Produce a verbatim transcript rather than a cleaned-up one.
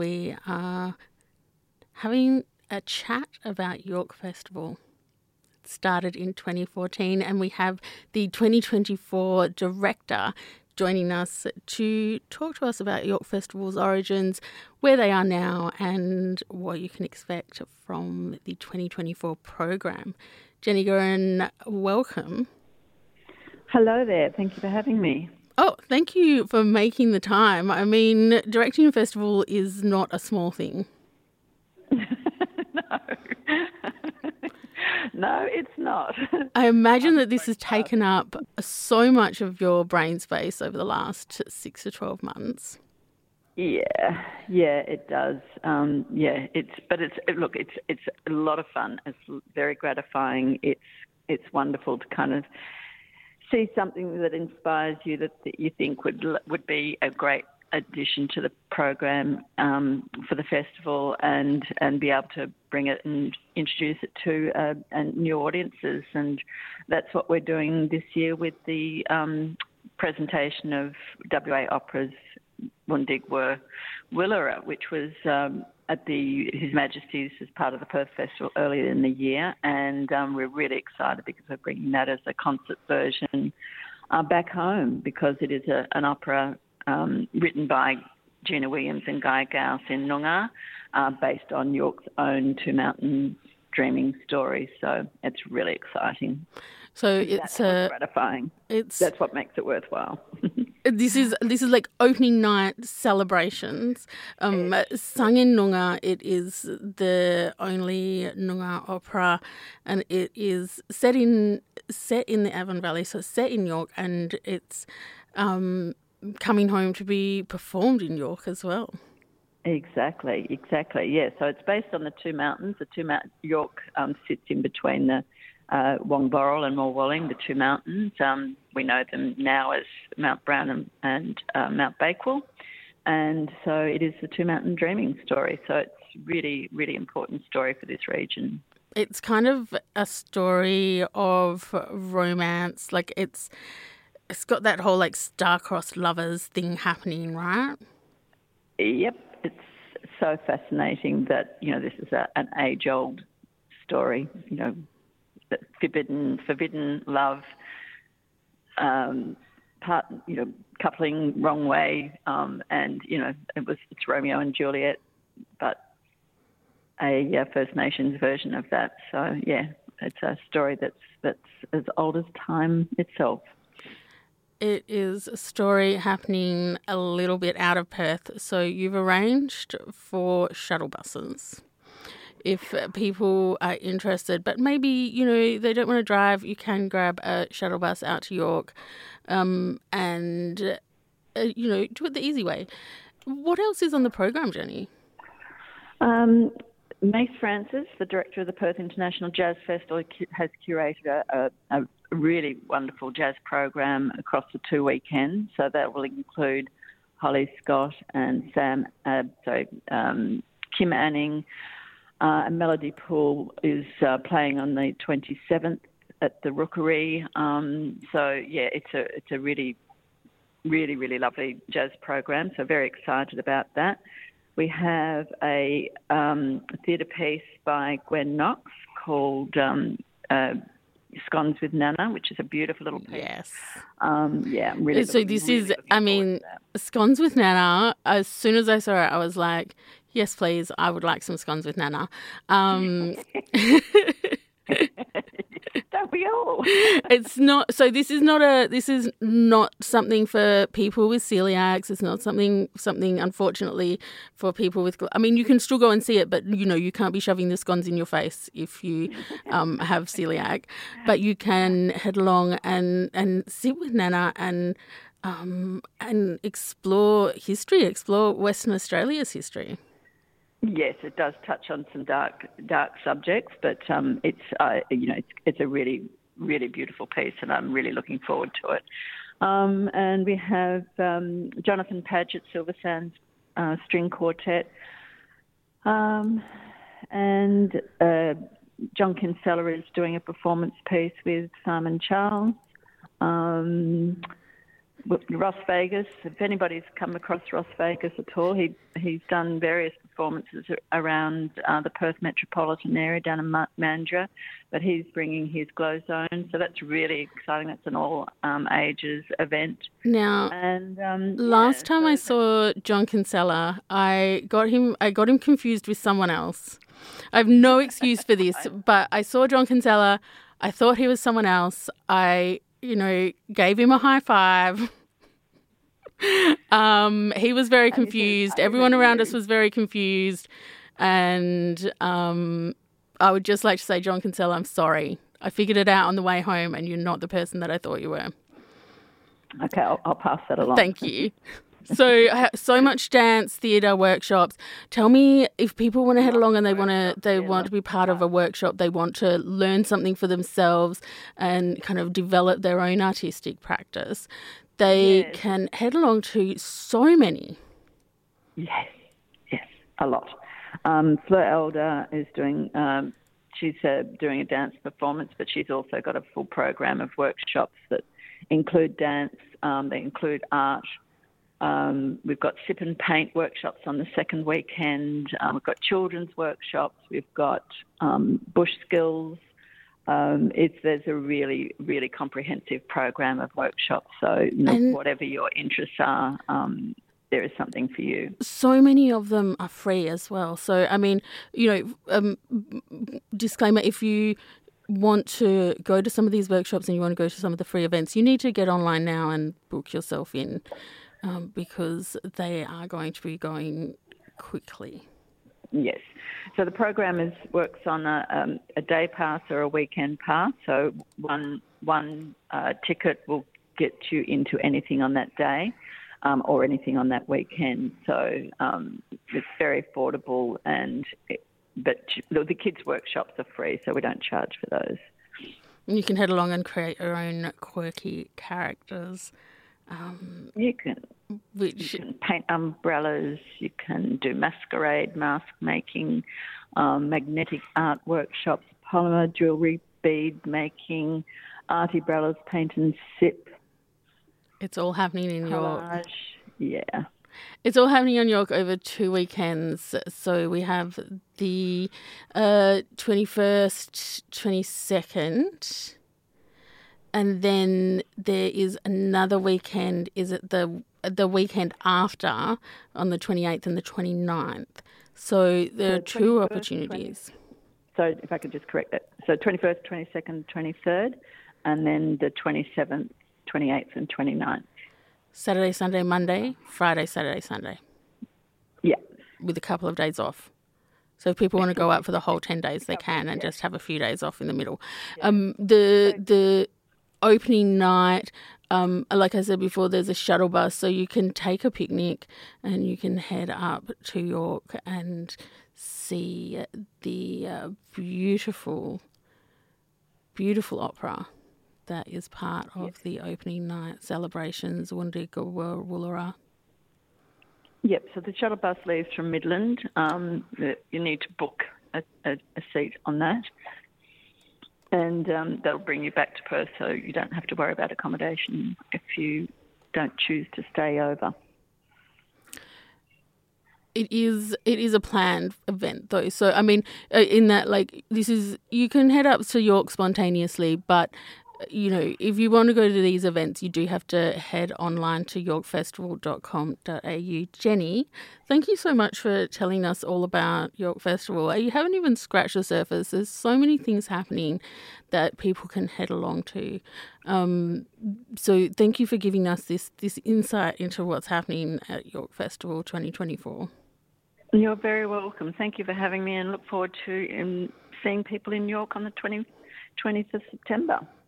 We are having a chat about York Festival. It started in twenty fourteen, and we have the twenty twenty-four director joining us to talk to us about York Festival's origins, where they are now, and what you can expect from the twenty twenty-four program. Jenny Guerin, welcome. Hello there. Thank you for having me. Oh, thank you for making the time. I mean, directing a festival is not a small thing. No. No, it's not. I imagine that this has taken up so much of your brain space over the last six to twelve months. Yeah, yeah, it does. Um, yeah, it's but it's it, look, it's it's a lot of fun. It's very gratifying. It's it's wonderful to kind of see something that inspires you that, that you think would would be a great addition to the program um, for the festival, and and be able to bring it and introduce it to uh, and new audiences. And that's what we're doing this year with the um, presentation of W A Opera's Wundig Wur Willera, which was um, at the His Majesty's as part of the Perth Festival earlier in the year. And um, we're really excited because we're bringing that as a concert version uh, back home, because it is a, an opera um, written by Gina Williams and Guy Gauss in Noongar, uh, based on York's own Two Mountains dreaming story. So it's really exciting. So it's uh, gratifying. It's that's what makes it worthwhile. This is this is like opening night celebrations. Um, sung in Noongar, it is the only Noongar opera, and it is set in set in the Avon Valley, so set in York, and it's um, coming home to be performed in York as well. Exactly, exactly. Yeah. So it's based on the Two Mountains. The Two Mount York um, sits in between the Uh, Wongborrel and Morwalling, the two mountains. Um, we know them now as Mount Brown and, and uh, Mount Bakewell. And so it is the Two Mountain dreaming story. So it's really, really important story for this region. It's kind of a story of romance. Like it's it's got that whole like star-crossed lovers thing happening, right? Yep. It's so fascinating that, you know, this is a, an age-old story, you know, forbidden, forbidden love, um, part, you know, coupling wrong way, um, and you know, it was it's Romeo and Juliet, but a uh, First Nations version of that. So yeah, it's a story that's that's as old as time itself. It is a story happening a little bit out of Perth. So you've arranged for shuttle buses. If people are interested, but maybe, you know, they don't want to drive, you can grab a shuttle bus out to York um, and, uh, you know, do it the easy way. What else is on the program, Jenny? Um, Mace Francis, the director of the Perth International Jazz Festival, has curated a, a, a really wonderful jazz program across the two weekends. So that will include Holly Scott and Sam, uh, sorry, um, Kim Anning. Uh, and Melody Poole is uh, playing on the twenty-seventh at the Rookery. Um, so yeah, it's a it's a really, really, really lovely jazz program. So very excited about that. We have a um, theatre piece by Gwen Knox called um, uh, Scones with Nana, which is a beautiful little piece. Yes. Um, yeah, I'm really. So looking, this really is, I mean, Scones with Nana. As soon as I saw it, I was like, yes, please. I would like some scones with Nana. Um, Don't we all? It's not. So this is not a. This is not something for people with celiacs. It's not something. Something unfortunately for people with. I mean, you can still go and see it, but you know you can't be shoving the scones in your face if you um, have celiac. But you can head along and and sit with Nana and. Um, and explore history, explore Western Australia's history. Yes, it does touch on some dark, dark subjects, but um, it's uh, you know it's, it's a really, really beautiful piece, and I'm really looking forward to it. Um, and we have um, Jonathan Paget, Silver Sands uh, String Quartet, um, and uh, John Kinsella is doing a performance piece with Simon Charles. Um, Ross Vegas. If anybody's come across Ross Vegas at all, he he's done various performances around uh, the Perth metropolitan area down in Mandurah, but he's bringing his Glow Zone, so that's really exciting. That's an all um, ages event. Now, and um, last yeah, time so I saw John Kinsella, I got him. I got him confused with someone else. I have no excuse for this, but I saw John Kinsella. I thought he was someone else. I, you know, gave him a high five. um, he was very confused. Everyone around us was very confused. And um, I would just like to say, John Kinsella, I'm sorry. I figured it out on the way home and you're not the person that I thought you were. Okay, I'll, I'll pass that along. Thank you. So, so much dance, theatre, workshops. Tell me, if people want to head along and they want to, they want to be part of a workshop, they want to learn something for themselves and kind of develop their own artistic practice, they yes. can head along to so many. Yes, yes, a lot. Um, Fleur Elder is doing, um, she's uh, doing a dance performance, but she's also got a full program of workshops that include dance, um, they include art. Um, we've got sip and paint workshops on the second weekend. Um, we've got children's workshops. We've got um, bush skills. Um, it's there's a really, really comprehensive program of workshops. So you know, whatever your interests are, um, there is something for you. So many of them are free as well. So, I mean, you know, um, disclaimer, if you want to go to some of these workshops and you want to go to some of the free events, you need to get online now and book yourself in. Um, because they are going to be going quickly. Yes. So the program is works on a, um, a day pass or a weekend pass. So one one uh, ticket will get you into anything on that day um, or anything on that weekend. So um, it's very affordable, and it, but the kids' workshops are free, so we don't charge for those. And you can head along and create your own quirky characters. Um, you can, which... you can paint umbrellas, you can do masquerade, mask making, um, magnetic art workshops, polymer jewellery, bead making, art umbrellas, paint and sip. It's all happening in Collage. York. Yeah. It's all happening in York over two weekends. So we have the uh, twenty-first, twenty-second... And then there is another weekend, is it the the weekend after, on the twenty-eighth and the twenty-ninth. So there so are two opportunities. twenty, so if I could just correct that. So twenty-first, twenty-second, twenty-third, and then the twenty-seventh, twenty-eighth and twenty-ninth. Saturday, Sunday, Monday, Friday, Saturday, Sunday. Yeah. With a couple of days off. So if people want to go out for the whole ten days, they can, and just have a few days off in the middle. Yeah. Um, the the... opening night, um, like I said before, there's a shuttle bus, so you can take a picnic and you can head up to York and see the uh, beautiful, beautiful opera that is part of yes. the opening night celebrations, Wundiga Woollera. Yep, so the shuttle bus leaves from Midland. Um, you need to book a, a, a seat on that. And um, that'll bring you back to Perth, so you don't have to worry about accommodation if you don't choose to stay over. It is it is a planned event, though. So, I mean, in that, like, this is, you can head up to York spontaneously, but, you know, if you want to go to these events, you do have to head online to york festival dot com dot a u. Jenny, thank you so much for telling us all about York Festival. You haven't even scratched the surface. There's so many things happening that people can head along to. Um, so thank you for giving us this, this insight into what's happening at York Festival twenty twenty-four. You're very welcome. Thank you for having me, and look forward to um, seeing people in York on the twentieth of September.